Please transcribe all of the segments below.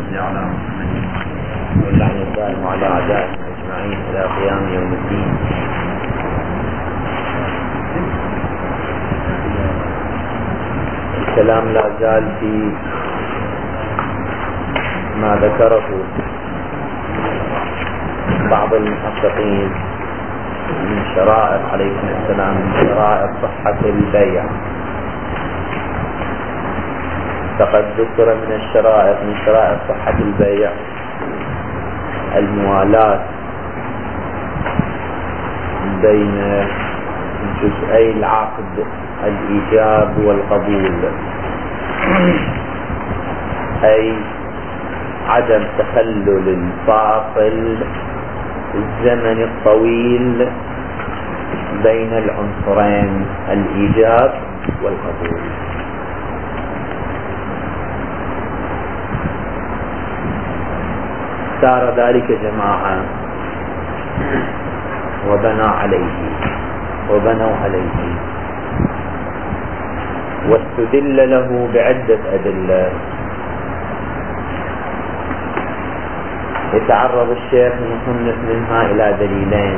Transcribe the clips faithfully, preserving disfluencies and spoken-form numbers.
صل على محمد واللعن الدائم على أعدائهم أجمعين إلى قيام يوم الدين. الكلام لا زال في ما ذكره بعض المحققين من شرائط عليكم السلام من شرائط صحة البيع. فقد ذكر من الشرائط من شرائط صحة البيع الموالاة بين جزئي العقد الإيجاب والقبول، أي عدم تخلل الفاصل الزمن الطويل بين العنصرين الإيجاب والقبول. صار ذلك جماعة وبنى عليه وبنوا عليه واستدل له بعدة أدلة. يتعرض الشيخ المصنف منها إلى دليلين.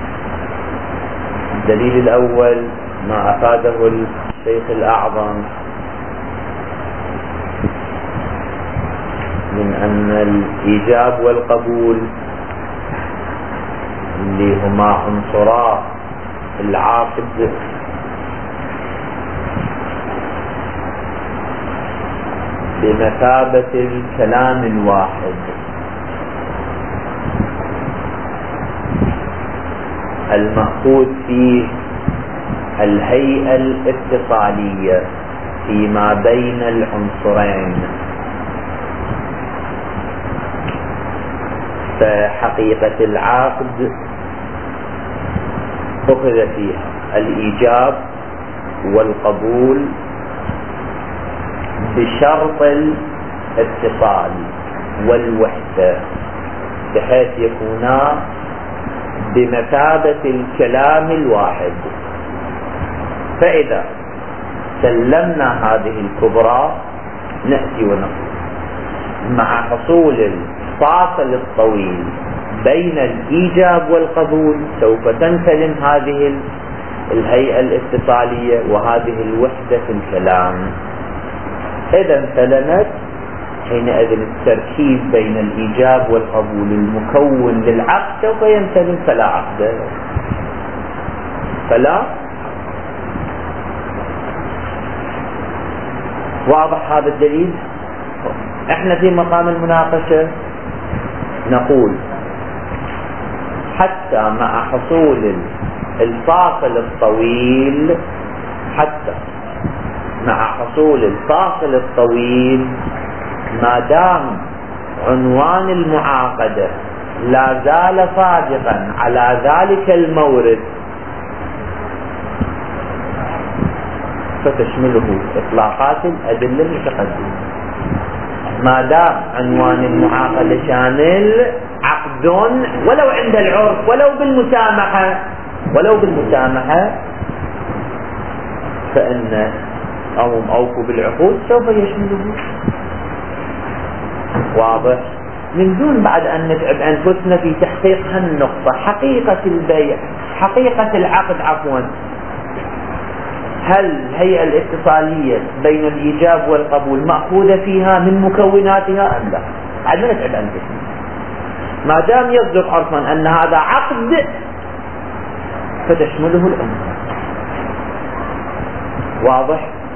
الدليل الأول ما أفاده الشيخ الأعظم من أن الإيجاب والقبول اللي هما عنصرا العقد بمثابة الكلام الواحد، المأخوذ فيه الهيئة الاتصالية فيما بين العنصرين. فحقيقة العقد أخذ فيها الإيجاب والقبول بشرط الاتصال والوحدة بحيث يكونا بمثابة الكلام الواحد. فإذا سلمنا هذه الكبرى نأتي ونقول مع حصول الفاصل الطويل بين الإيجاب والقبول سوف تنسلم هذه الهيئة الاتصالية وهذه الوحدة في الكلام. إذا انسلمت حينئذ التركيز بين الإيجاب والقبول المكون للعقد سوف ينسلم فلا عقد. فلا واضح هذا الدليل؟ احنا في مقام المناقشة نقول حتى مع حصول الفاصل الطويل حتى مع حصول الفاصل الطويل ما دام عنوان المعاقدة لا زال صادقا على ذلك المورد فتشمله إطلاقات الأدلة المتقدمة. ما دام عنوان المعاقدة شامل عقد ولو عند العرف ولو بالمسامحة ولو بالمسامحة فإن أو أوفوا بالعقود سوف يشمله. واضح؟ من دون بعد أن نتعب أنفسنا في تحقيق هالنقطة حقيقة البيع حقيقة العقد عفوا، هل الهيئة الاتصالية بين الإيجاب والقبول مأخوذة فيها من مكوناتها أم لا؟ عاد ما نتعب أنفسنا ما دام يصدق عرفا أن هذا عقد فتشمله الأمر. واضح؟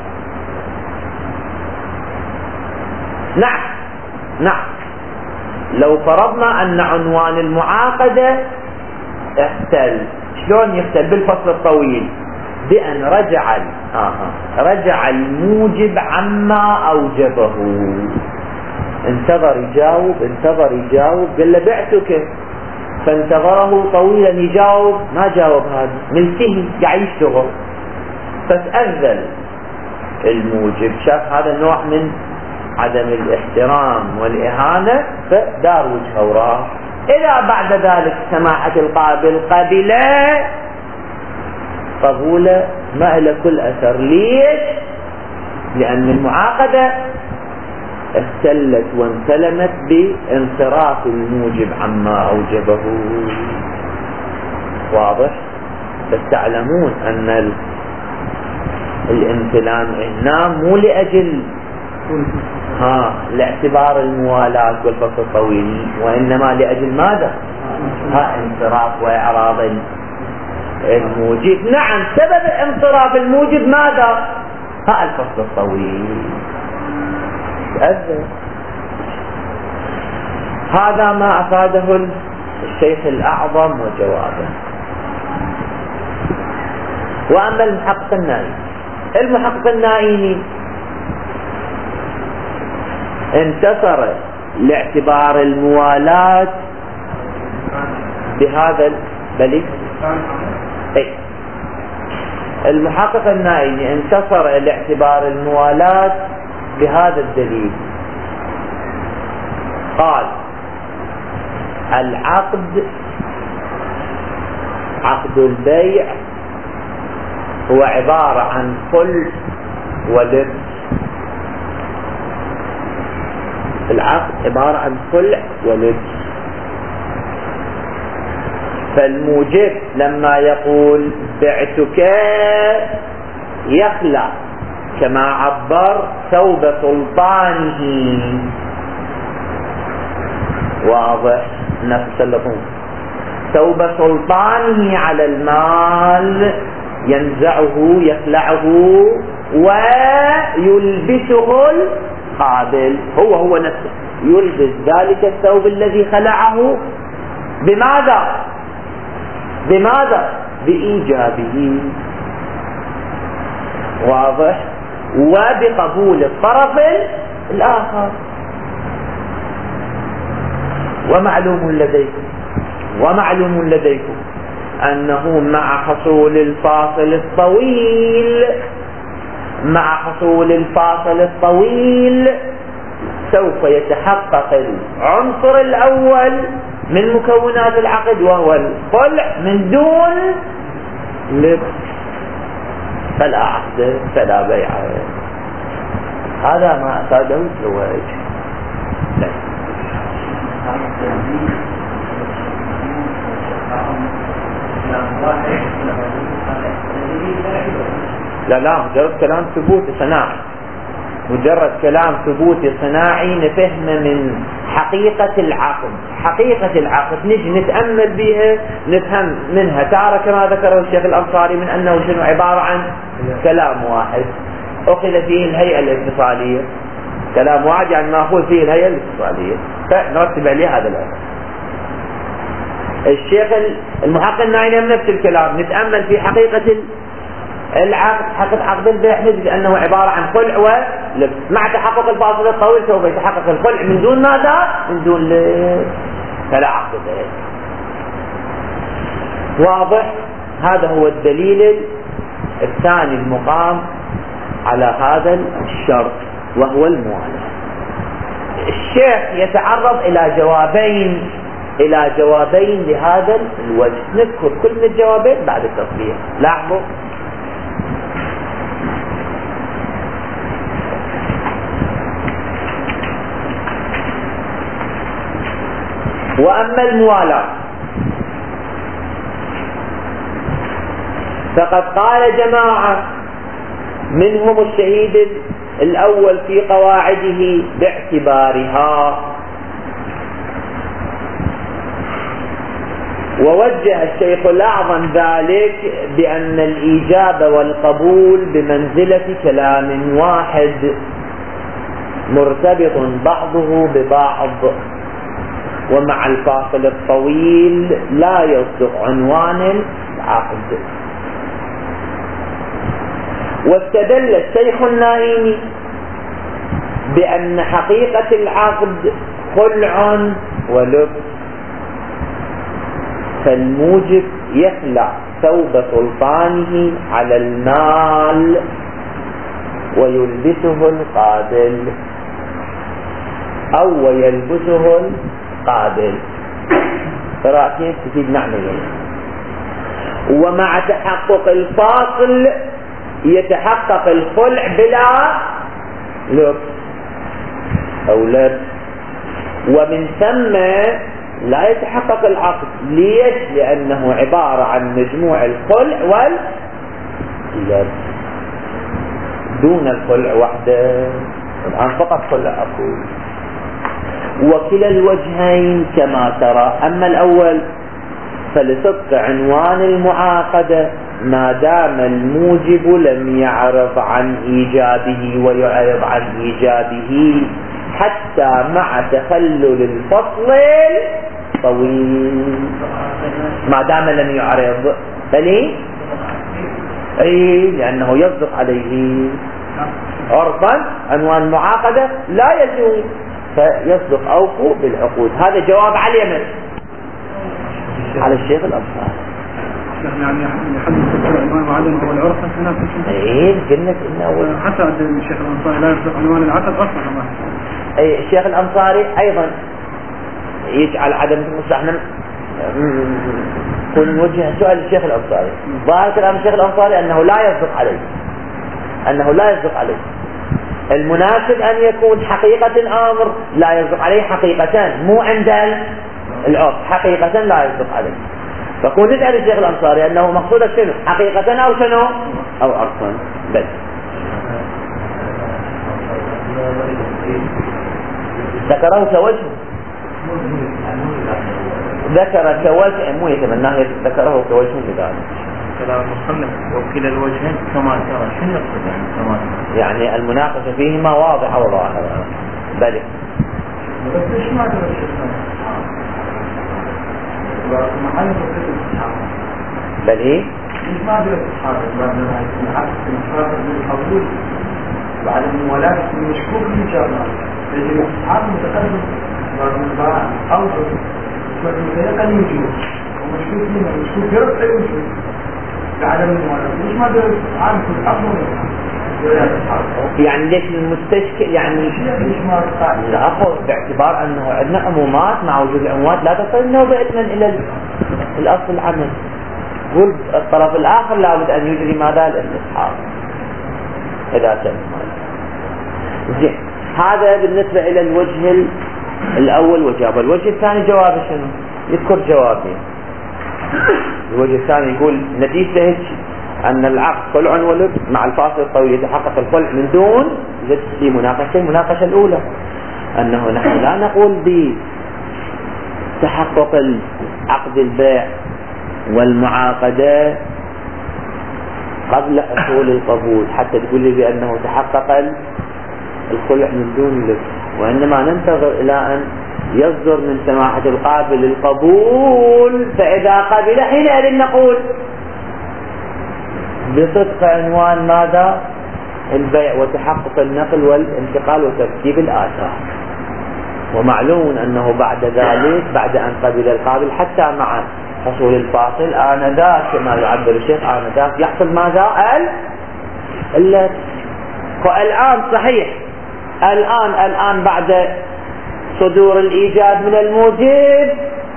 نعم نعم لو فرضنا أن عنوان المعاقدة اختل. شلون يختل؟ بالفصل الطويل بأن رجع آه رجع الموجب عما أوجبه. انتظر يجاوب انتظر يجاوب قال له بعتك، فانتظره طويلا يجاوب ما جاوب، هذا ملتهي قاعد يشتغل فتأذل الموجب، شاف هذا النوع من عدم الاحترام والإهانة فدار وجهه وراح. إذا بعد ذلك سماحة القابل قبل قبوله ما له كل أثر. ليش؟ لأن المعاقدة اختلت وانسلمت بانصراف الموجب عما أوجبه. واضح؟ بس تعلمون أن الامتلان هنا مو لأجل ها لاعتبار الموالاة والفصل الطويل، وإنما لأجل ماذا؟ ها انصراف وإعراض الموجب. نعم، سبب انصراف الموجب ماذا؟ ها الفصل الطويل. أذن. هذا ما أفاده الشيخ الأعظم وجوابه. وأما المحقق النائي، المحقق النائي انتصر لاعتبار الموالاة بهذا البليغ. اي المحقق النائي انتصر لاعتبار الموالاة بهذا الدليل. قال العقد، عقد البيع هو عبارة عن خلع ولبس. العقد عبارة عن خلع ولبس. فالموجب لما يقول بعتك يخلع كما عبر ثوب سلطانه. واضح؟ نفس اللفظ ثوب سلطانه على المال، ينزعه يخلعه ويلبسه القابل. هو هو نفسه يلبس ذلك الثوب الذي خلعه بماذا؟ بماذا؟ بإيجابه. واضح؟ وبقبول الطرف الآخر. ومعلوم لديكم ومعلوم لديكم أنه مع حصول الفاصل الطويل مع حصول الفاصل الطويل سوف يتحقق العنصر الأول من مكونات العقد، وهو الخلع من دون لبس. فلا عقد فلا بيع. هذا ما أفاده الزواج. لا لا مجرد كلام ثبوتي صناعي، مجرد كلام ثبوتي صناعي نفهم من حقيقة العقد. حقيقة العقد نجي نتأمل بها نفهم منها تارة كما ذكره الشيخ الأنصاري من أنه شنو عبارة عن كلام واحد أخذ فيه الهيئة الاتصالية. كلام واحد يعني ماخوذ فيه الهيئة الاتصالية، فنرتب عليه هذا الأمر. الشيخ المحقق النائي نفس الكلام، نتأمل في حقيقة العقد. حقيقة عقد البيع نجد أنه عبارة عن خلع ولبس. مع تحقق الفاصل الطويل سوف يتحقق الخلع من دون ماذا؟ من دون لبس. فلا عقد بيع. واضح؟ هذا هو الدليل الثاني المقام على هذا الشرط، وهو الموالاه. الشيخ يتعرض إلى جوابين إلى جوابين لهذا الوجه. نذكر كل من الجوابين بعد التصريح. لاحظوا وأما الموالاة فقد قال جماعة منهم الشهيد الأول في قواعده باعتبارها، ووجه الشيخ الأعظم ذلك بأن الإيجاب والقبول بمنزلة كلام واحد مرتبط بعضه ببعض، ومع الفاصل الطويل لا يصدق عنوان العقد. واستدل الشيخ النائي بأن حقيقة العقد خلع ولبس، فالموجب يخلع ثوب سلطانه على المال ويلبسه القابل أو ويلبسه القابل. قراءتين تفيد معنى. ومع تحقق الفاصل يتحقق الخلع بلا لبس. أو لبس، ومن ثم لا يتحقق العقد. ليش؟ لأنه عبارة عن مجموع الخلع واللبس دون الخلع وحده. الآن فقط خلع أقول. وكلا الوجهين كما ترى. أما الأول فلصدق عنوان المعاقدة ما دام الموجب لم يعرض عن إيجابه ويعرض عن إيجابه حتى مع تخلل الفصل الطويل. ما دام لم يعرض فليه؟ أي لأنه يصدق عليه عرفا عنوان المعاقدة لا يجوز، فيصدق أوفوا بالعقود. هذا جواب على اليمن على الشيخ الأنصاري. يعني يحدث عنوان معين هو العرف هنا في الشيء. ايه قلنا انه حتى الشيخ الأنصاري لا يصدق عنوان العقد اصلا. اي الشيخ الأنصاري ايضا يجعل عدم احنا نوجه سؤال الشيخ الأنصاري. ظاهر كلام الشيخ الأنصاري انه لا يصدق عليه، انه لا يصدق عليه. المناسب ان يكون حقيقة امر لا يصدق عليه حقيقتان، مو عند العرف حقيقة لا يصدق عليه. فكون نسأل الشيخ الأنصاري أنه مقصودك شنو حقيقة أو شنو أو عرفا. بل ذكره كوجه، ذكر كوجه مو يتمناه، ذكره كوجه لذلك. كلام المصنف وكلا الوجهين كما ترى شنو يقصد يعني كما ترى؟ يعني المناقشة فيهما واضحة وظاهرة. بل بس ايش ما ترى بل هي مش ما أدري الصحابة بعدها الحق المصادر من القبول بعد المولاة المشكوك من جارنا يجب الصحابة متقدم بعد المباع أوضر فالمتيقن يوجود ومشكوك منه مشكوك يرفع يوجود بعدم المولاة مش ما أدري الصحابة في الأفضل. يعني ليش المستشكل يعني لا أخذ باعتبار أنه عندنا عمومات مع وجود العمومات لا تصل النوبة إثما إلى الأصل العمل. قل الطرف الآخر لابد أن يجري ماذا الاستصحاب إذا كان زين. هذا بالنسبة إلى الوجه الأول وجاب. الوجه الثاني جواب شنو؟ يذكر جوابين. الوجه الثاني يقول نتيجة هيك أن العقد خلع ولبس مع الفاصل الطويل يتحقق الخلع من دون زد في مناقشة. المناقشة الأولى أنه نحن لا نقول بتحقق عقد البيع والمعاقدة قبل حصول القبول حتى تقول لي بأنه تحقق الخلع من دون لبس، وإنما ننتظر إلى أن يصدر من سماحة القابل القبول، فإذا قبل حينئذ نقول بصدق عنوان ماذا؟ البيع وتحقق النقل والانتقال وترتيب الآثار. ومعلوم أنه بعد ذلك بعد أن قبل القابل حتى مع حصول الفاصل آنذاك كما يعبر الشيخ آنذاك يحصل ماذا؟ ال فالآن صحيح الآن الآن بعد صدور الإيجاد من الموجب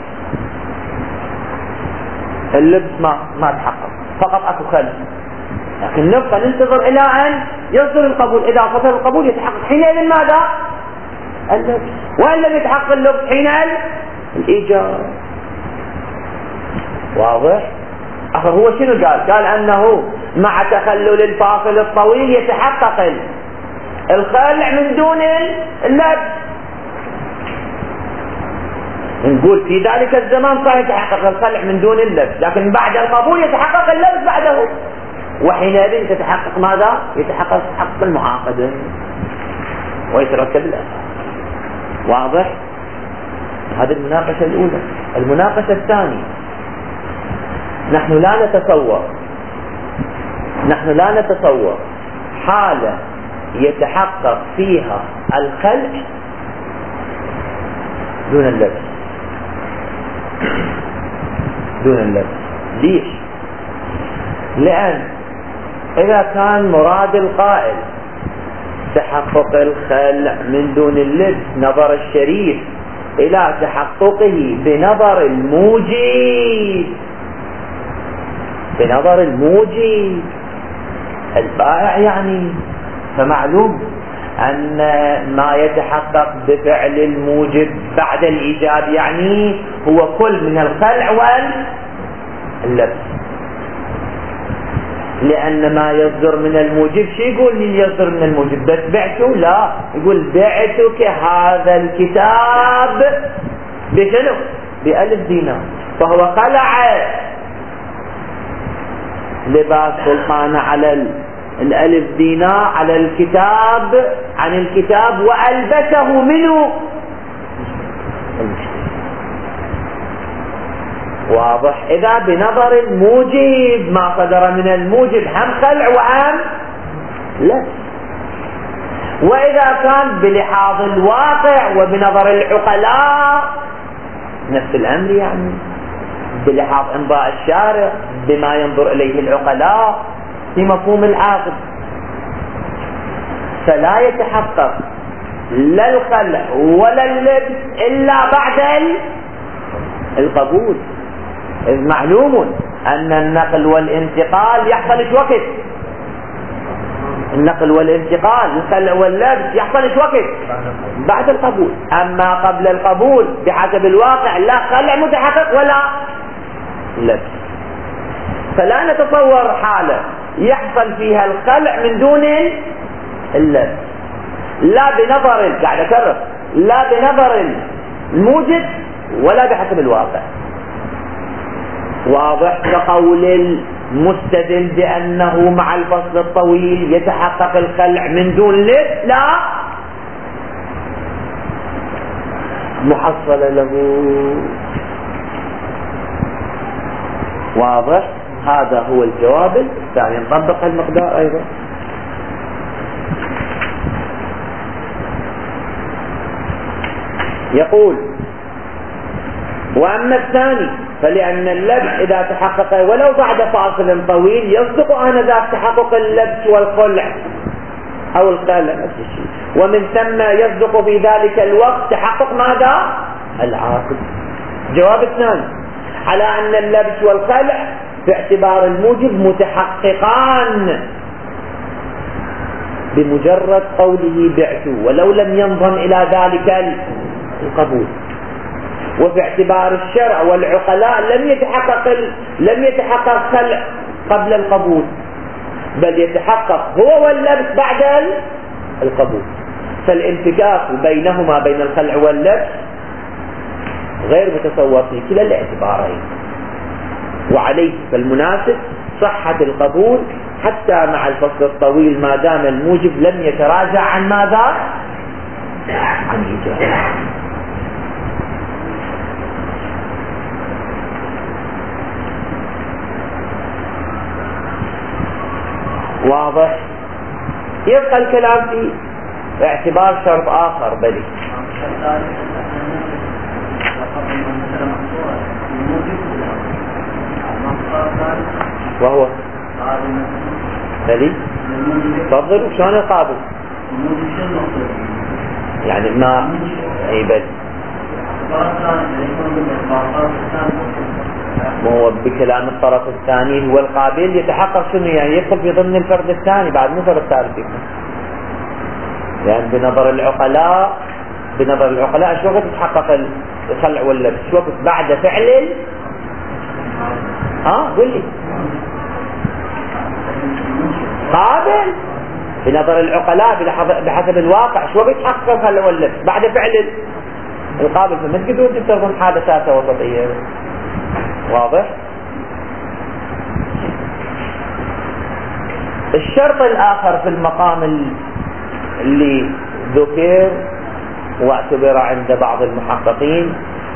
اللبس ما ما تحقق، فقط أكو خلف، لكن نبقى ننتظر إلى أن يصدر القبول. إذا صدر القبول يتحقق حينئذ ماذا؟ اللبس. وإن لم يتحقق اللبس حينئذ الإيجاد. واضح؟ أخر هو شنو قال؟ قال أنه مع تخلل الفاصل الطويل يتحقق الخلع من دون اللبس. نقول في ذلك الزمان صحيح يتحقق الخلع من دون اللبس، لكن بعد القبول يتحقق اللبس بعده، وحينئذ تتحقق ماذا؟ يتحقق حق المعاقدة ويترتب الأثار. واضح؟ هذه المناقشة الأولى. المناقشة الثانية نحن لا نتصور نحن لا نتصور حالة يتحقق فيها الخلع دون اللبس دون اللبس. ليش؟ لأن إذا كان مراد القائل تحقق الخلع من دون اللبس نظر الشريف إلى تحققه بنظر الموجب بنظر الموجب البائع يعني، فمعلوم أن ما يتحقق بفعل الموجب بعد الإيجاب يعني هو كل من الخلع واللبس، لأن ما يصدر من الموجب شو يقول لي يصدر من الموجب؟ بس بعته؟ لا، يقول بعتك هذا الكتاب بشنو؟ بألف دينار. فهو خلع لباس سلطان على الألف دينار على الكتاب عن الكتاب وألبسه منه المشتري. واضح؟ إذا بنظر الموجب ما صدر من الموجب هم خلع وهم لا. وإذا كان بلحاظ الواقع وبنظر العقلاء نفس الأمر، يعني بلحاظ إمضاء الشارع بما ينظر إليه العقلاء في مفهوم العاقد، فلا يتحقق لا الخلع ولا اللبس إلا بعد القبول. إذ معلوم أن النقل والانتقال يحصل ايش وقت؟ النقل والانتقال الخلع واللبس يحصل ايش وقت؟ بعد القبول. أما قبل القبول بحسب الواقع لا خلع متحقق ولا لبس. فلا نتصور حالة يحصل فيها الخلع من دون اللبس، لا بنظر قاعد أكرر لا بنظر الموجب ولا بحسب الواقع. واضح؟ كقول المستدل بأنه مع الفصل الطويل يتحقق الخلع من دون لبس، لا محصل له. واضح؟ هذا هو الجواب الثاني. نطبق المقدار أيضا. يقول: وأما الثاني فلأن اللبس إذا تحقق ولو بعد فاصل طويل يصدق آنذاك تحقق اللبس والخلع أو الخلع نفس الشيء، ومن ثم يصدق في ذلك الوقت تحقق ماذا؟ العاقد. جواب الثاني: على أن اللبس والخلع باعتبار الموجب متحققان بمجرد قوله بعته ولو لم ينضم إلى ذلك القبول. وفي اعتبار الشرع والعقلاء لم يتحقق ال... لم يتحقق خلع قبل القبول، بل يتحقق هو واللبس بعد القبول. فالانفكاك بينهما بين الخلع واللبس غير متصور في كلا الاعتبارين، وعليه فالمناسب صحة القبول حتى مع الفصل الطويل ما دام الموجب لم يتراجع عن ماذا؟ عن إيجاب. واضح؟ يبقى الكلام في اعتبار شرط آخر بلي وهو بلي تفضل. وشون القابل؟ يعني ما اي بل هو بكلام الطرف الثاني هو القابل يتحقق شنو؟ يعني يدخل في ضمن الفرد الثاني بعد مو فرد ثالث. يعني بنظر العقلاء بنظر العقلاء شو وقت يتحقق الخلع واللبس؟ شو وقت؟ بعد فعل ال... اه قل لي قابل بنظر العقلاء بحسب الواقع شو وقت يتحقق الخلع واللبس؟ بعد فعل القابل. فما تقدرون تفترضون حادثات وسطية. واضح؟ الشرط الآخر في المقام اللي ذكر واعتبر عند بعض المحققين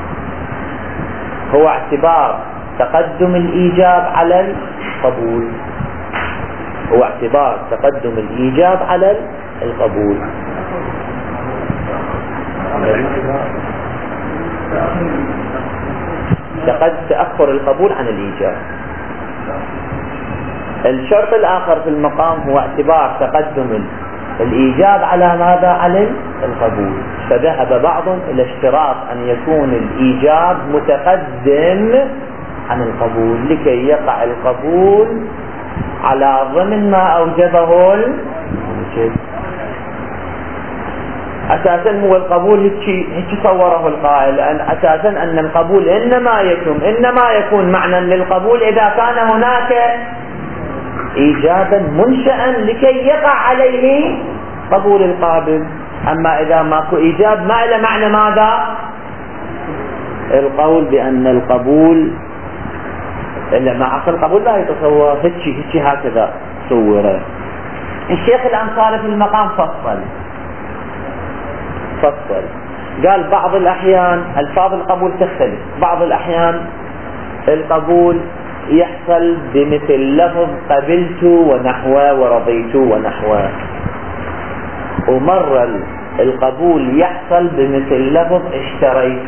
هو اعتبار تقدم الإيجاب على القبول. هو اعتبار تقدم الإيجاب على القبول. تقد تأخر القبول عن الإيجاب. الشرط الآخر في المقام هو اعتبار تقدم الإيجاب على ماذا؟ على القبول. فذهب بعضهم إلى اشتراط أن يكون الإيجاب متقدم عن القبول لكي يقع أساسا هو القبول هيك هيك صوره القائل، أن أساسا أن القبول إنما يكون إنما يكون معنى للقبول إذا كان هناك إيجابا منشأ لكي يقع عليه قبول القابل. أما إذا ماكو إيجاب ما له معنى ماذا؟ القول بأن القبول إلا مع أصل القبول لا يتصور هيك هيك هكذا صوره. الشيخ الأنصاري في المقام فصل فصل قال بعض الأحيان ألفاظ القبول تختلف، بعض الأحيان القبول يحصل بمثل لفظ قبلت ونحوه ورضيت ونحوه، ومرة القبول يحصل بمثل لفظ اشتريت.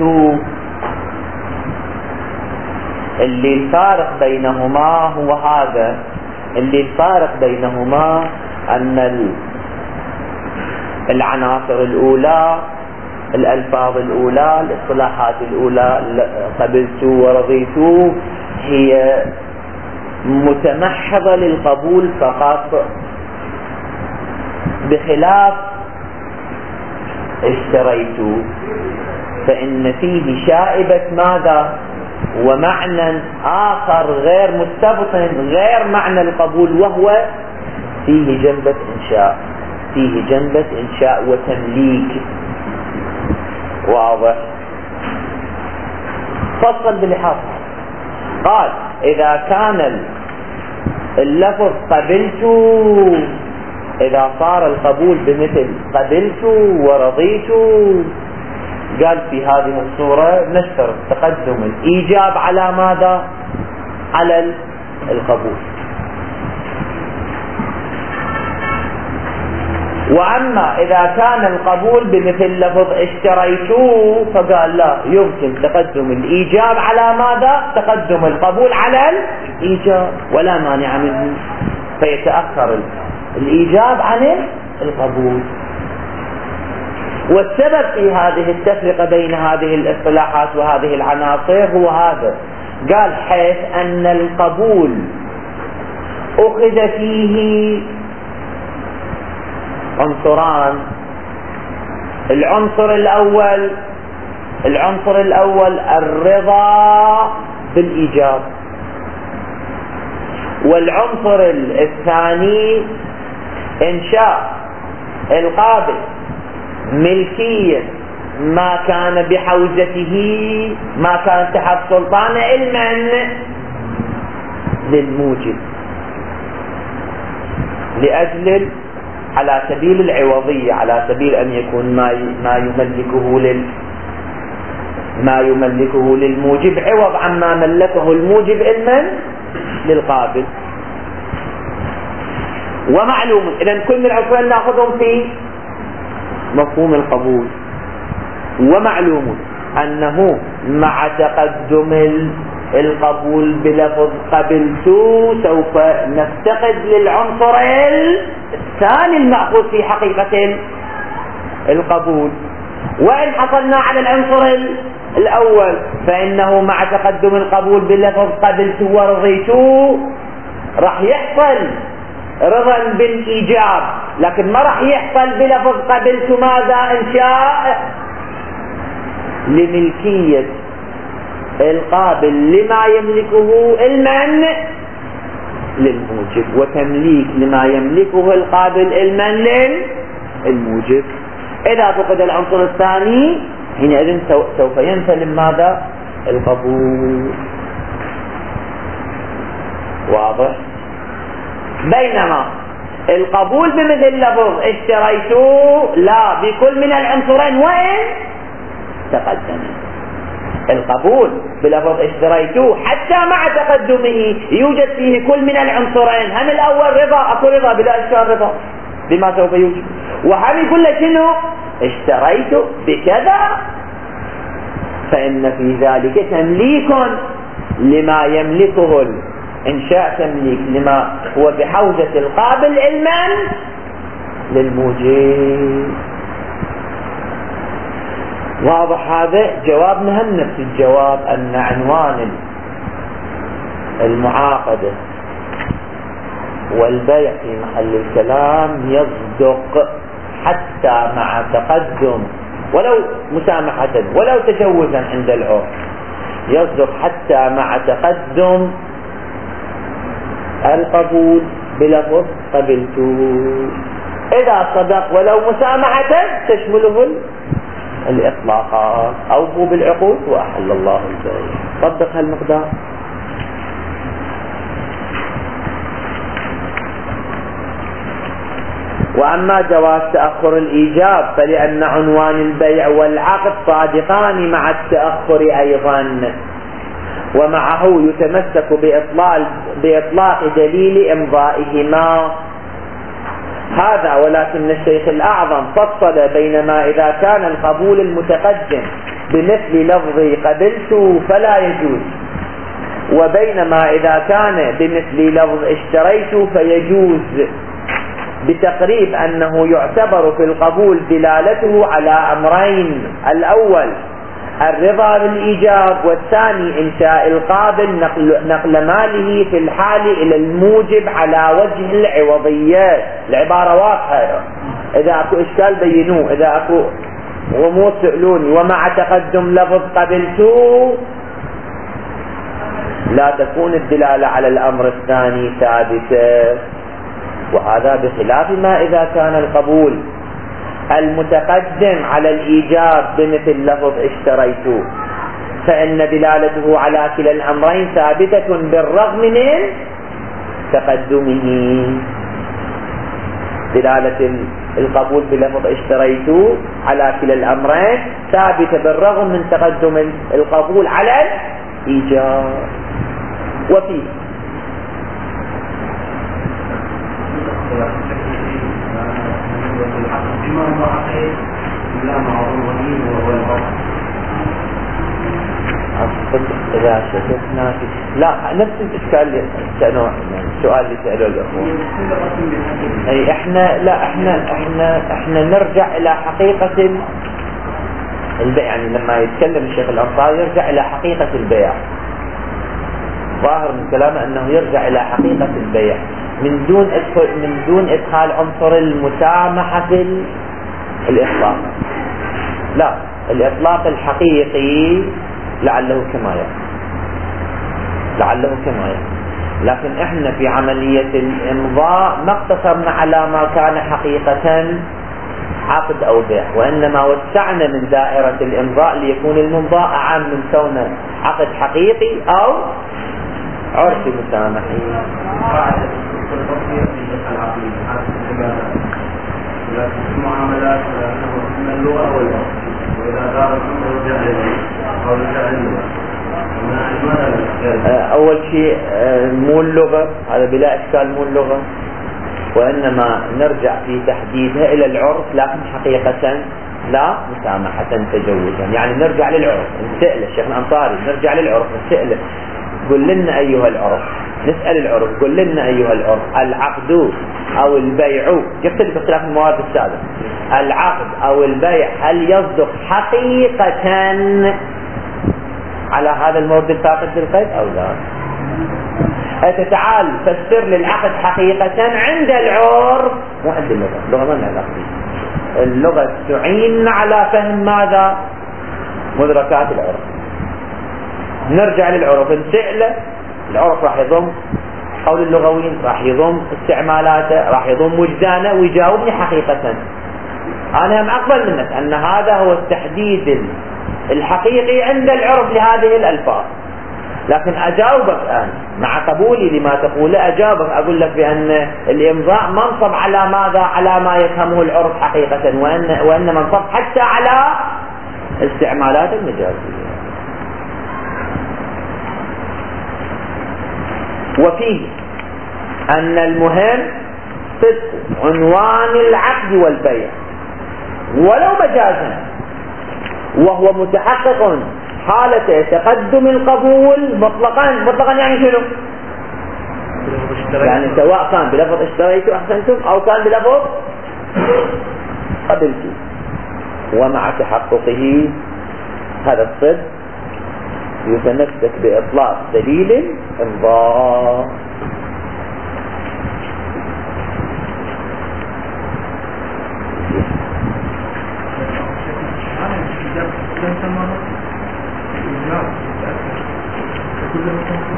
اللي الفارق بينهما هو هذا، اللي الفارق بينهما أن العناصر الأولى، الألفاظ الأولى، الاصطلاحات الأولى قبلت ورضيت هي متمحضة للقبول فقط، بخلاف اشتريت فإن فيه شائبة ماذا؟ ومعنى آخر غير مستبطن غير معنى القبول، وهو فيه جنبة إنشاء، فيه جنبة إنشاء وتمليك. واضح؟ فصل باللحاظ قال إذا كان اللفظ قبلت، إذا صار القبول بمثل قبلت ورضيت، قال في هذه الصورة نشترط تقدم الإيجاب على ماذا؟ على القبول. وأما إذا كان القبول بمثل لفظ اشتريت فقال لا، يمكن تقدم الإيجاب على ماذا؟ تقدم القبول على الإيجاب ولا مانع منه، فيتأخر الإيجاب عن القبول. والسبب في هذه التفرقة بين هذه الاصطلاحات وهذه العناصر هو هذا، قال حيث أن القبول أخذ فيه عنصران. العنصر الأول العنصر الأول الرضا بالإيجاب، والعنصر الثاني إنشاء القابل ملكيا ما كان بحوزته، ما كان تحت سلطان علما للموجب، لأجل على سبيل العوضية، على سبيل أن يكون ما ما يملكه لل ما يملكه للموجب عوض عما ملكه الموجب علما للقابل. ومعلوم إذن كل من العنصرين نأخذهم في مفهوم القبول. ومعلوم أنه مع تقدم القبول بلفظ قبلت سوف نفتقد للعنصر الثاني المأخوذ في حقيقة القبول، وإن حصلنا على العنصر الأول فإنه مع تقدم القبول بلفظ قبلت ورضيت راح يحصل رضا بالإيجاب، لكن ما راح يحصل بلفظ قبلت ماذا؟ إنشاء لملكية القابل لما يملكه علما للموجب، وتمليك لما يملكه القابل علما للموجب. إذا فقد العنصر الثاني حينئذ سوف ينسلم ماذا؟ القبول. واضح؟ بينما القبول بمثل لفظ اشتريت لا، بكل من العنصرين وإن تقدم. القبول بلفظ اشتريت حتى مع تقدمه يوجد فيه كل من العنصرين، هم الأول رضا، أكو رضا بلا إشكال رضا بما سوف يوجد، وهم يقول لك شنو؟ اشتريت بكذا، فإن في ذلك تمليك لما يملكه الإنشاء، تمليك لما هو بحوزة القابل علما للموجب. واضح هذا؟ جوابنا هم نفس الجواب، أن عنوان المعاقدة والبيع في محل الكلام يصدق حتى مع تقدم ولو مسامحة ولو تجوزا عند العرف، يصدق حتى مع تقدم القبول بلفظ قبلت. إذا صدق ولو مسامحة تشمله الإطلاقات. أوفوا بالعقود وأحل الله البيع. صدق هالمقدار. وأما جواز تأخر الإيجاب فلأن عنوان البيع والعقد صادقان مع التأخر أيضا، ومعه يتمسك بإطلاق, بإطلاق دليل إمضائهما. هذا ولكن الشيخ الأعظم فصل بين ما إذا كان القبول المتقدم بمثل لفظ قبلت فلا يجوز، وبين ما إذا كان بمثل لفظ اشتريت فيجوز، بتقريب أنه يعتبر في القبول دلالته على أمرين: الأول الرضا بالإيجاب، والثاني إنشاء القابل نقل, نقل ماله في الحال إلى الموجب على وجه العوضية. العبارة واضحة، إذا أكو إشكال بينوه، إذا أكو غموض سألوني. ومع تقدم لفظ قبلتو لا تكون الدلالة على الأمر الثاني ثابتة، وهذا بخلاف ما إذا كان القبول المتقدم على الإيجاب بمثل لفظ اشتريت، فإن دلالته على كلا الأمرين ثابتة بالرغم من تقدمه. دلالة القبول بلفظ اشتريت على كلا الأمرين ثابتة بالرغم من تقدم القبول على الإيجاب. وفيه إذا شككنا في لا نفس الإشكال اللي سألوه، السؤال اللي سألوه الأخوة. أي إحنا لا إحنا إحنا إحنا نرجع إلى حقيقة البيع. يعني لما يتكلم الشيخ الأنصاري يرجع إلى حقيقة البيع. ظاهر من كلامه أنه يرجع إلى حقيقة البيع من دون إدخال من دون إدخال عنصر المسامحة في الإطلاق. لا، الإطلاق الحقيقي لعله كما يقول لعله كما يقول لكن احنا في عملية الإمضاء ما اقتصرنا على ما كان حقيقة عقد أو بيع، وإنما وسعنا من دائرة الإمضاء ليكون الممضاء أعم من كونه عقد حقيقي أو عرفي مسامحي. المعاملات من اللغة والعرف، وإذا دارت رجع أو رجع أول شيء مو اللغة، هذا بلا إشكال مو اللغة، وإنما نرجع في تحديدها إلى العرف، لكن حقيقة لا مسامحة تجوزا. يعني نرجع للعرف نسأل الشيخ الأنصاري، نرجع للعرف نسأله قل لنا أيها العرف، نسأل العرف قل لنا أيها العرف العقد أو البيع، يختلف اختلاف المواد السابقة، العقد أو البيع هل يصدق حقيقة على هذا المورد الفاقد بالقيد أو لا؟ تعال فسر للعقد حقيقة عند العرف، مو عند اللغة، اللغة ما لها اللغة تعين على فهم ماذا؟ مدركات العرف. نرجع للعرف نسأله، العرف راح يضم قول اللغويين، راح يضم استعمالاته، راح يضم وجدانه، ويجاوبني حقيقة. أنا هم أقبل منك أن هذا هو التحديد الحقيقي عند العرف لهذه الألفاظ، لكن أجاوبك أنا مع قبولي لما تقول، أجاوبك أقول لك بأن الإمضاء منصب على ماذا؟ على ما يفهمه العرف حقيقة، وأن, وأن منصب حتى على استعمالات المجازية. وفيه أن المهم صدق عنوان العقد والبيع ولو مجازا، وهو متحقق حالة تقدم القبول مطلقا. مطلقا يعني شنو؟ يعني سواء كان بلفظ اشتريت أحسنتم أو كان بلفظ قبلت، ومع تحققه هذا الصدق يتمسك بإطلاق دليل الإمضاء. ثلاث مرات لا كل مرة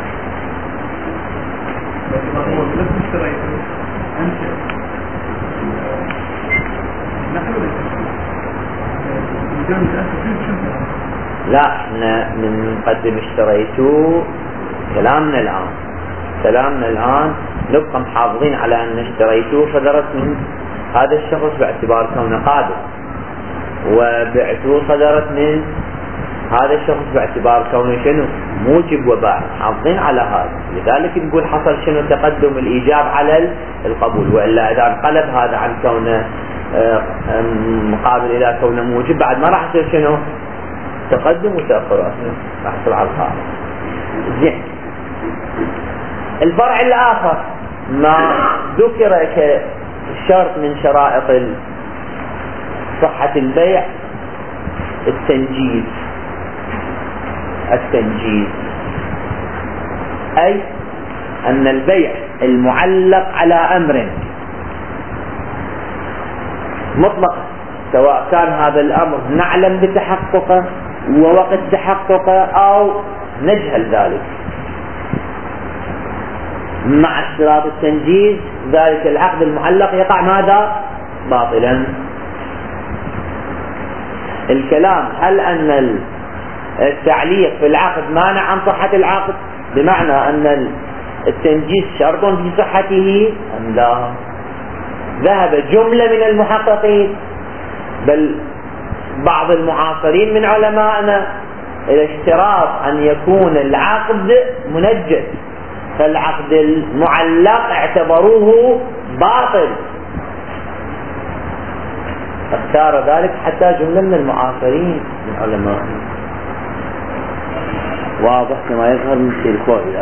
بس هو بس اشتريته أنت نحن لا احنا من قدم اشتريته كلامنا الآن كلامنا الآن نبقى محافظين على أن اشتريته صدرت من هذا الشخص باعتبار كونه قادر، وبعته صدرت من هذا الشخص باعتبار كونه شنو موجب وباع، حافظين على هذا. لذلك نقول حصل شنو تقدم الإيجاب على القبول، وإلا إذا انقلب هذا عن كونه مقابل إلى كونه موجب بعد ما راح يصير شنو تقدم وتأخر، راح يصير على الخارج. زين، الفرع الآخر ما ذكر كشرط من شرائط صحة البيع التنجيز. التنجيز أي أن البيع المعلق على أمر مطلق، سواء كان هذا الأمر نعلم بتحققه ووقت تحققه أو نجهل ذلك، مع اشتراط التنجيز ذلك العقد المعلق يقع ماذا؟ باطلا. الكلام هل أن التعليق في العقد مانع عن صحة العقد، بمعنى أن التنجيز شرط في صحته أم لا؟ ذهب جملة من المحققين بل بعض المعاصرين من علمائنا إلى اشتراط أن يكون العقد منجز، فالعقد المعلق اعتبروه باطل، اختار ذلك حتى جملة من المعاصرين من علمائنا. واضح كما يظهر من تلك إلى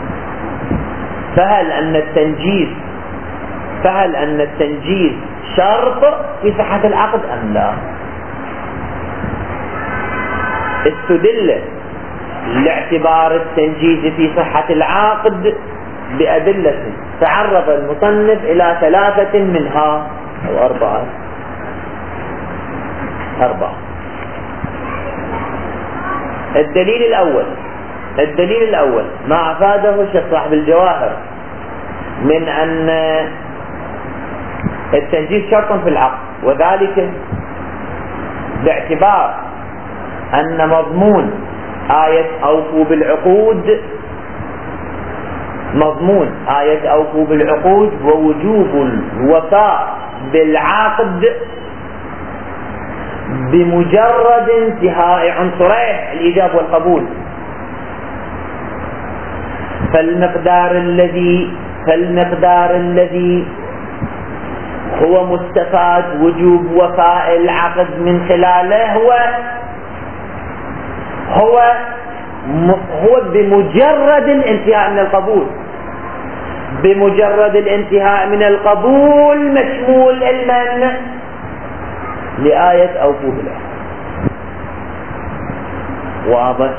فهل أن التنجيز فهل أن التنجيز شرط في صحة العقد أم لا؟ استدل لاعتبار التنجيز في صحة العقد بأدلة تعرض المصنف إلى ثلاثة منها أو أربعة أربعة الدليل الأول الدليل الأول ما أفاده الشيخ صاحب الجواهر من أن التنجيز شرط في العقد، وذلك باعتبار أن مضمون آية أوفوا بالعقود مضمون آية أوفوا بالعقود ووجوب الوفاء بالعقد بمجرد انتهاء عنصرين الإيجاب والقبول. فالمقدار الذي فالمقدار الذي هو مستفاد وجوب وفاء العقد من خلاله هو هو هو بمجرد الانتهاء من القبول بمجرد الانتهاء من القبول مشمول المن لآية أوفوا بالعقد. واضح؟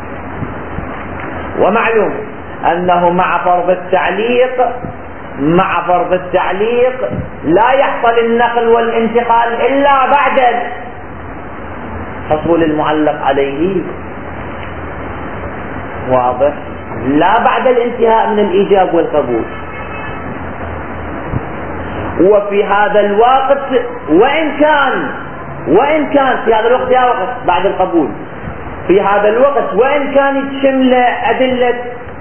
ومعلوم أنه مع فرض التعليق مع فرض التعليق لا يحصل النقل والانتقال إلا بعد حصول المعلق عليه. واضح؟ لا بعد الانتهاء من الإيجاب والقبول. وفي هذا الوقت وإن كان وإن كان في هذا الوقت يا وقت بعد القبول في هذا الوقت وإن كانت شمل أدلة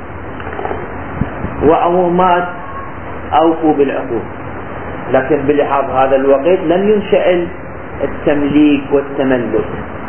وعمومات أوفوا بالعقود، لكن بلحاظ هذا الوقت لم ينشأ التمليك والتملك،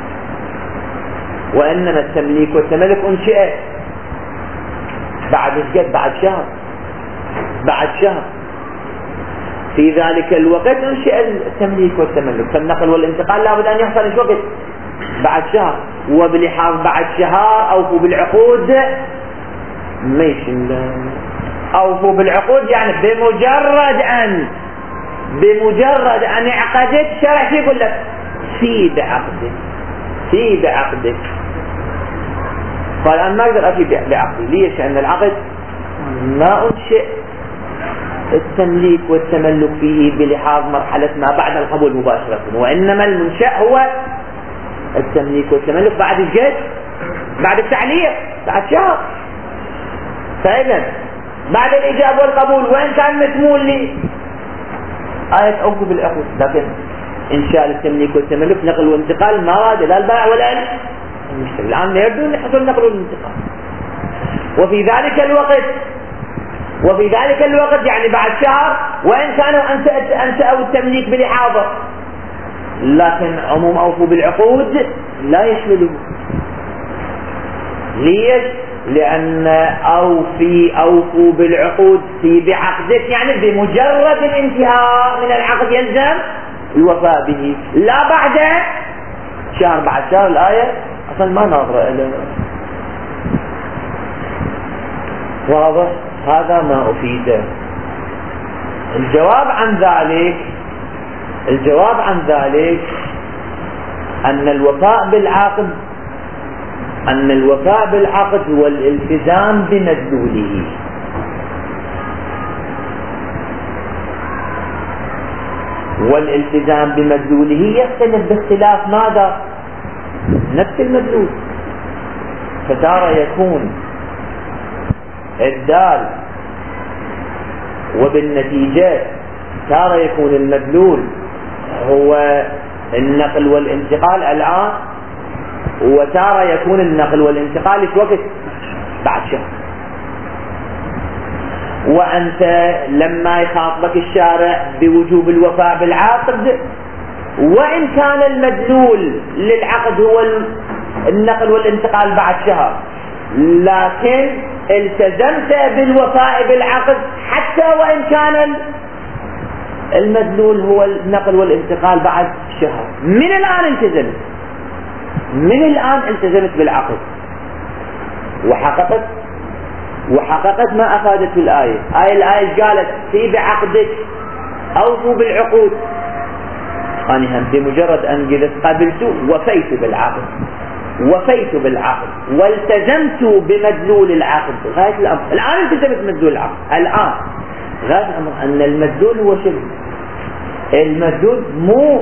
وإنما التمليك والتملك أنشئ بعد قد بعد شهر بعد شهر في ذلك الوقت أنشئ التمليك والتملك، فالنقل والانتقال لابد أن يحصل في وقت بعد شهر. وبلحاظ بعد شهر أوفوا بالعقود ماشي أوفوا بالعقود يعني بمجرد أن بمجرد أن عقدت شرع شو يقول لك في بعقدك في بعقدك. قال أنا ما أقدر أفي بعقدي. ليش؟ لأن العقد ما أنشئ التمليك والتملك فيه بلحاظ مرحلة ما بعد القبول مباشرة، وإنما المنشأ هو التمليك والتملك بعد الجد، بعد التعليق، بعد شهر. فإذا بعد الإجابة والقبول وإن كان مثمول لي آية أوفوا بالعقود، لكن إنشاء التمليك والتملك نقل وانتقال ما واد لا البائع ولا المشتري. الآن يردون يحصل نقل والانتقال. وفي ذلك الوقت وفي ذلك الوقت يعني بعد شهر وإن كانوا أنشأوا التمليك بالإحاضة، لكن عموم أوفوا بالعقود لا يشمله. ليش؟ لأن أوفي أوفوا بالعقود في بعقدك يعني بمجرد الانتهاء من العقد يلزم الوفاء به، لا بعد شهر. بعد شهر الآية أصلا ما ناظرة إلى. واضح؟ هذا ما أفيده. الجواب عن ذلك الجواب عن ذلك أن الوفاء بالعقد أن الوفاء بالعقد هو الالتزام بمدلوله. والالتزام بمدلوله يختلف باختلاف ماذا؟ نفس المدلول. فتارة يكون الدال وبالنتيجة تارة يكون المدلول هو النقل والانتقال الآن، وتارة يكون النقل والانتقال في وقت بعد شهر. وأنت لما يخاطبك الشارع بوجوب الوفاء بالعقد وإن كان المدلول للعقد هو النقل والانتقال بعد شهر، لكن التزمت بالوفاء بالعقد حتى وإن كان المدلول هو النقل والانتقال بعد شهر. من الآن التزمت من الآن التزمت بالعقد وحققت وحققت ما أفادت الآية. آية الآية قالت في بعقدك أوفوا بالعقود. أنا هم بمجرد أن قلت قبلت وفيت بالعقد وفيت بالعقد والتزمت بمدلول العقد غاية الأمر. الآن التزمت بمدلول العقد. الآن غاية الأمر أن المدلول هو شنو؟ المدلول مو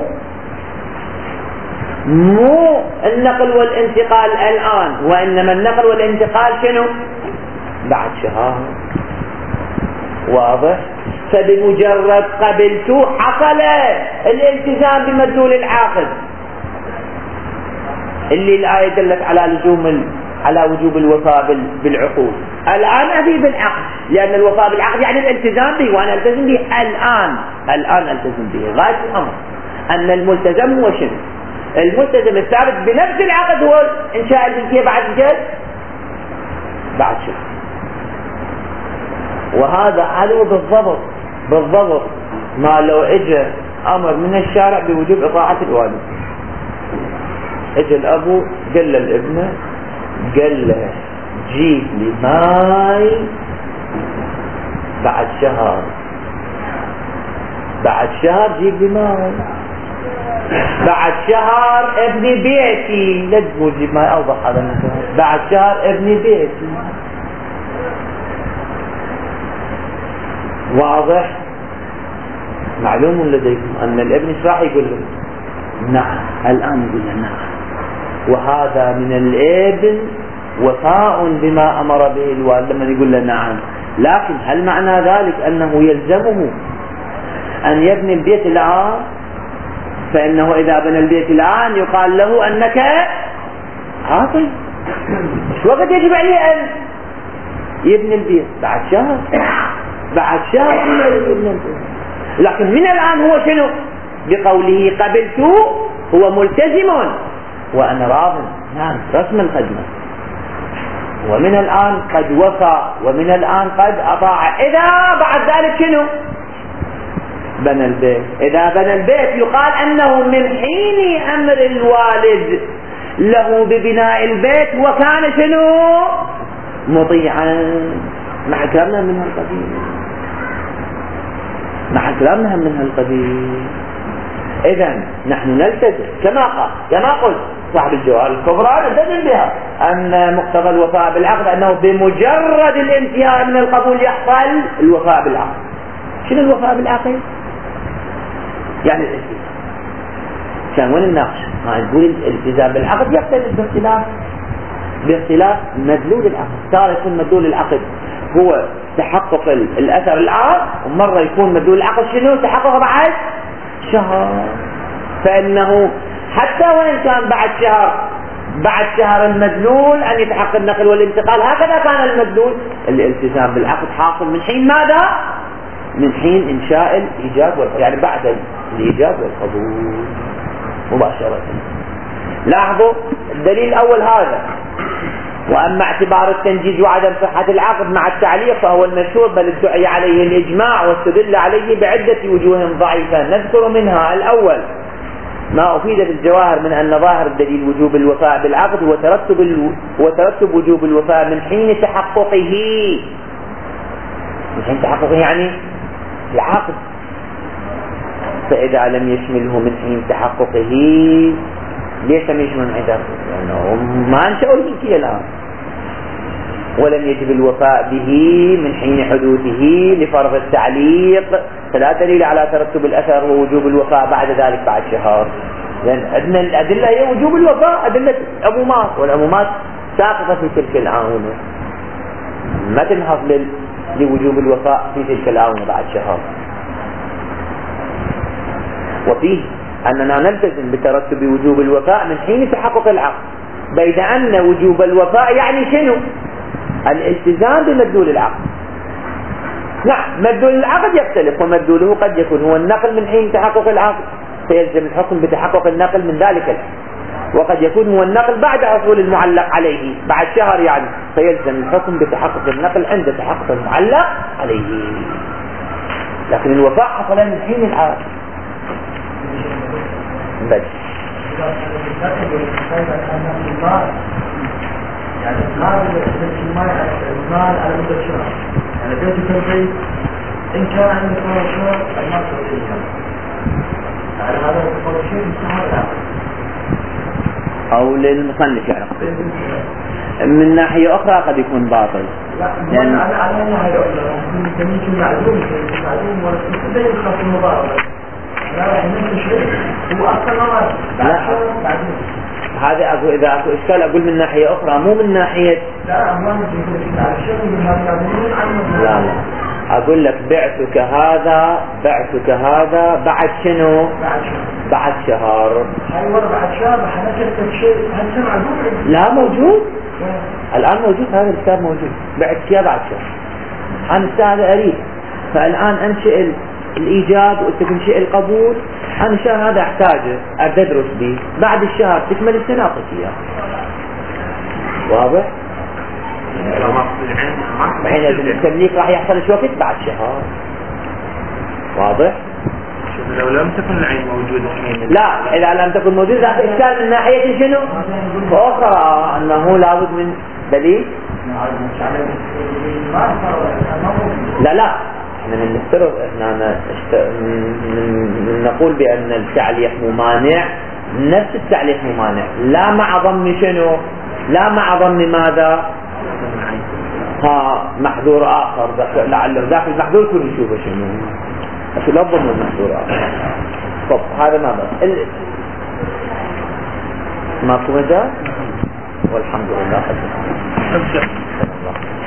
مو النقل والانتقال الآن، وإنما النقل والانتقال شنو؟ بعد شهر. واضح؟ فبمجرد قبلت حصل الالتزام بمدلول العقد اللي الآية دلت على لزوم على وجوب الوفاء بالعقود. الآن أبي بالعقد، لأن الوفاء بالعقد يعني الالتزام به، وأنا التزم به الآن الآن التزم به. غاية الأمر أن الملتزم هو شنو؟ الملتزم الثابت بنفس العقد هو إنشاء الملكية بعد الجد بعد شهر. وهذا علو بالضبط بالضبط ما لو اجى أمر من الشارع بوجوب إطاعة الوالد. اجى الأبو قال للابن قال له جيب لي ماي بعد شهر بعد شهر جيب لي ماي بعد شهر ابني بيتي. لا تقول جيب ماي أوضح هذا المثال. بعد شهر ابني بيتي. واضح؟ معلوم لديكم أن الابن ايش راح يقول له؟ نعم. الآن يقول له نعم. وهذا من الابن وفاء بما أمر به الوالد لما يقول له نعم. لكن هل معنى ذلك أنه يلزمه أن يبني البيت الآن؟ فإنه إذا بنى البيت الآن يقال له أنك عاطل. ايش وقت يجب عليه أن يبني البيت؟ بعد شهر بعد شهر. لكن من الآن هو شنو؟ بقوله قبلت هو ملتزم وأنا راض. نعم رسم الخدمة. ومن الآن قد وفى ومن الآن قد أطاع. إذا بعد ذلك شنو؟ بنى البيت. إذا بنى البيت يقال أنه من حين أمر الوالد له ببناء البيت وكان شنو؟ مطيعا. مع كلامنا من هالقبيل مع كلامنا من هالقبيل. إذن نحن نلتزم كما قال كما قلت صاحب الجوهر الكبرى نلتزم بها أن مقتضى الوفاء بالعقد أنه بمجرد الانتهاء من القبول يحصل الوفاء بالعقد. شنو الوفاء بالعقد؟ يعني الالتزام. كان وين النقش؟ ما نقول الالتزام بالعقد يختلف باختلاف باختلاف مدلول العقد. تارة يكون مدلول العقد هو تحقق الأثر الآن، ومرة يكون مدلول العقد شنو؟ تحقق بعد شهر. فإنه حتى وإن كان بعد شهر بعد شهر المدلول أن يتحقق النقل والانتقال، هكذا كان المدلول. الالتزام بالعقد حاصل من حين ماذا؟ من حين إنشاء الإيجاب والقبول، يعني بعد الإيجاب والقبول مباشرة. لاحظوا الدليل الأول هذا. وأما اعتبار التنجيز وعدم صحة العقد مع التعليق فهو المشهور، بل ادعي عليه الإجماع واستدل عليه بعدة وجوه ضعيفة. نذكر منها الأول ما أفيد في الجواهر من أن ظاهر الدليل وجوب الوفاء بالعقد وترتب الو... وترتب وجوب الوفاء من حين تحققه. من حين تحققه يعني العقد. فإذا لم يشمله من حين تحققه، ليش لم يشمل من حين تحققه؟ لأنه ما أنشأوا الملكية الآن. ولم يجب الوفاء به من حين حدوثه لفرض التعليق، فلا دليل على ترتب الأثر ووجوب الوفاء بعد ذلك بعد شهر. لأن عندنا الأدلة هي وجوب الوفاء، أدلة العمومات، والعمومات ساقطة في تلك الآونة، ما تنهض لوجوب الوفاء في تلك الآونة بعد شهر. وفيه أننا نلتزم بترتب وجوب الوفاء من حين تحقق العقد، بيد أن وجوب الوفاء يعني شنو؟ الالتزام بمدلول العقد. نعم، مدلول العقد يختلف، ومدلوله قد يكون هو النقل من حين تحقق العقد، فيلزم الحكم بتحقق النقل من ذلك الحكم. وقد يكون هو النقل بعد حصول المعلق عليه بعد شهر، يعني فيلزم الحكم بتحقق النقل عند تحقق المعلق عليه. لكن الوفاء حصل من حين العقد بس. يعني المال المال على مدة شهر، يعني بيت البيت إن كان عندك ثلاث شهور المال تغطيه على هذا الفرق شيء مستحيل أو للمصنف يعني. من ناحية أخرى قد يكون باطل. لا يعني على على ناحية أخرى يمكن معلوم معلوم ولا لا يخاف المضاربة. لا يعني نفس الشيء هو أصلا ما بعد شهر بعدين. هذا أقول إذا أكو إشكال أقول من ناحية أخرى، مو من ناحية لا ما يمكن على الشيء من هذا لا لا أقول لك بعتك هذا بعتك هذا بعد شنو؟ بعد شهر. بعد شهر. أيوة بعد شهر حنكتب شيء هالسمع موجود. لا موجود. الآن موجود هذا الكتاب موجود. بعتك يا بعد شهر. أنا الساعة أريد، فالآن أنشئ الإيجاب وأنت تنشئ القبول. أنا الشهر هذا أحتاجه أدرس به، بعد الشهر تكمل السنة أعطيك إياه. واضح؟ الحين التمليك راح يحصل شو وقت؟ بعد شهر. واضح؟ لو لم تكن العين موجودة حين لا، إذا لم تكن موجودة ذاك إشكال من ناحية شنو؟ أخرى أنه لابد من دليل. لا لا من نفترض احنا نقول بأن التعليق ممانع، نفس التعليق ممانع، لا مع ضم شنو؟ لا مع ضم ماذا؟ ها محذور آخر لعله ذاك المحذور كل نشوفه شنو، بس لا ضم المحذور آخر. طب هذا ما بس ال... ماكو مجال والحمد لله.